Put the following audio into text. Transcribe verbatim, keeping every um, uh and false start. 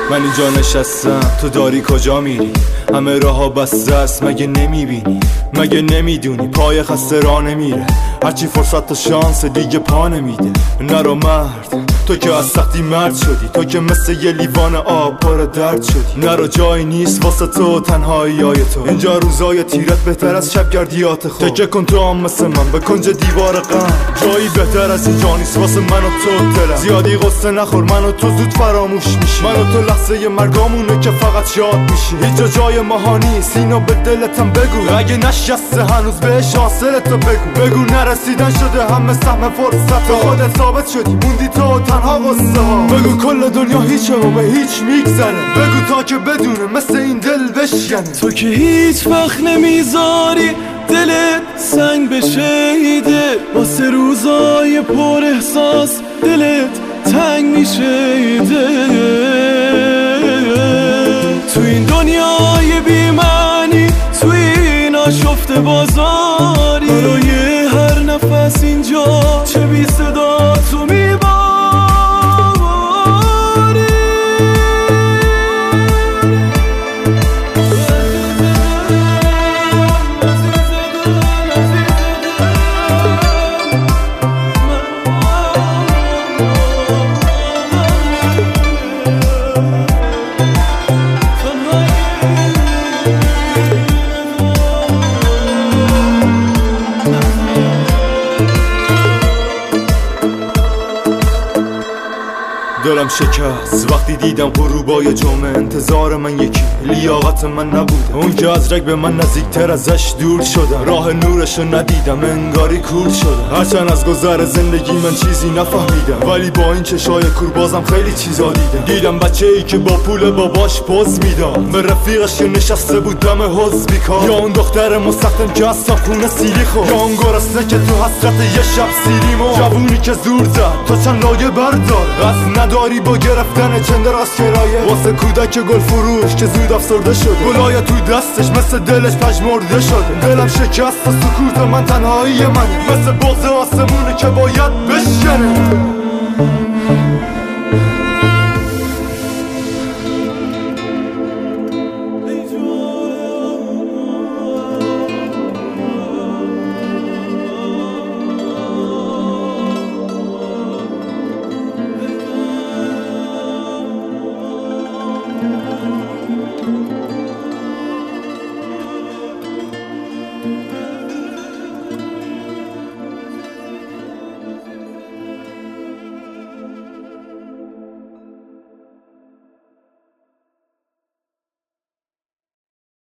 من اینجا نشستم، تو داری کجا میری؟ همه راه ها بسته است، مگه نمیبینی؟ مگه نمیدونی پای خسته راه نمیره؟ هرچی فرصت تا شانس دیگه پا نمیده. نرو مرد، تو که از سختی مرد شدی، تو که مثل یه لیوان آب پر درد شدی. نرو جایی نیست واسه تو تنهایی های تو، اینجا روزای تیرت بهتر از شبگردیات خود. تکه کن تو هم مثل من به کنج دیوار غم، جایی بهتر از اینجا نیست واسه من و تو دلم. زیادی قصه نخور، من و تو زود فراموش میشی. من و تو لحظه مرگامونه که فقط شاد میشی. هیچ جا جای ما نیست، اینو به دلتم بگو. اگه نشسته هنوز بهش حاصلتو بگو. بگو نرسیدن شده همه سهم فرصت، تو خودت ثابت شدی موندی تو تنها قصه ها. بگو کل دنیا هیچه و به هیچ میگذره. بگو تا که بدونه مثل این دل بشکنه. تو که هیچ وقت نمیذاری دلت سنگ بشه ایده، واسه روزای پر احساس دلت تنگ میشه ایده. تو این دنیای بی‌معنی، تو این آشفته بازاری، برای هر نفس اینجا چه بی صدا تو میباری. دلم شکست وقتی دیدم غروبای جمعه. انتظار من یکی، لیاقت من نبود. اون که از رگ به من نزدیکتر ازش دور شدم. راه نورشو ندیدم، انگاری کور شدم. هرچند از گذر زندگی من چیزی نفهمیدم، ولی با این چشای کور بازم خیلی چیزا دیدم. دیدم بچه ای که با پول باباش پوز میداد، به رفیقش که نشسته بود دم حوض بیکار. یا اون دختر مستخدم که از صابخونه سیلی خورد، یا اون گرسنه که تو حسرت یه شب سیری مرد. جوونی که زور زد تا چند لایه بردار، از نداری با گرفتن چندر از کرایه. واسه کودک گل فروش که زود افسرده شده، گلای تو دستش مثل دلش پژمرده شده. دلم شکست و سکوت من تنهایی منه، مثل بغض آسمونه که باید بشکنه.